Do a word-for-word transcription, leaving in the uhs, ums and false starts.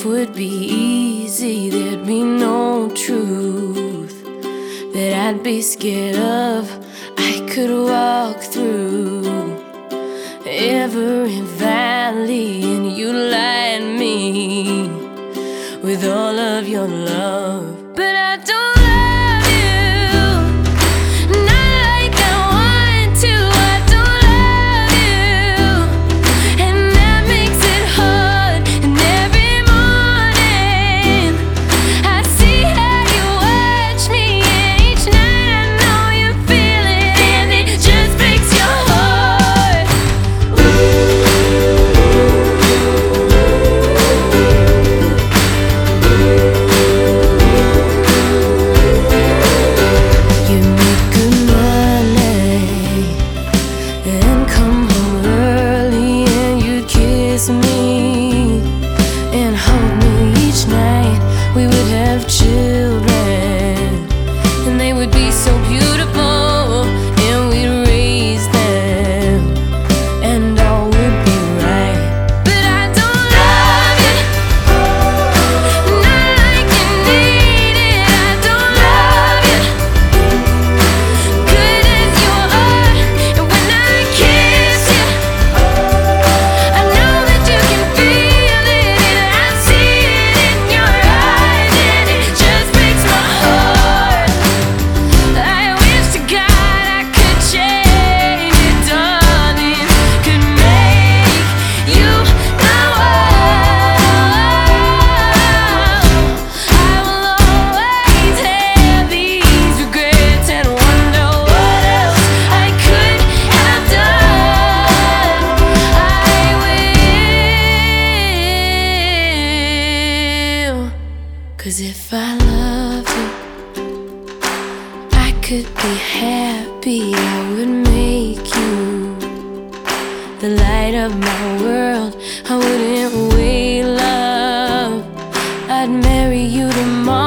life would be easy, there'd be no truth that I'd be scared of. I could walk through every valley and you light me with all of your love. But I don't love you, not like I want to. I don't love you, and that makes it hard. And every morning I see how you watch me, and each night I know you feel it, and it just breaks your heart. You make good money and come home early, and you kiss me and hold me each night. We would have children, and they would be so beautiful, and we'd raise them, and all would be right. But I don't love you, not like you need it. I don't love you, good as you are. And when I kiss you, I know that you can feel it, and I see it in your eyes, and it just breaks my heart. I wish to God I could change it, darling, could make you my world. I will always have these regrets and wonder what else I could have done. I will, 'cause if I love you, I could be happy. I would make you the light of my world. I wouldn't wait, love. I'd marry you tomorrow.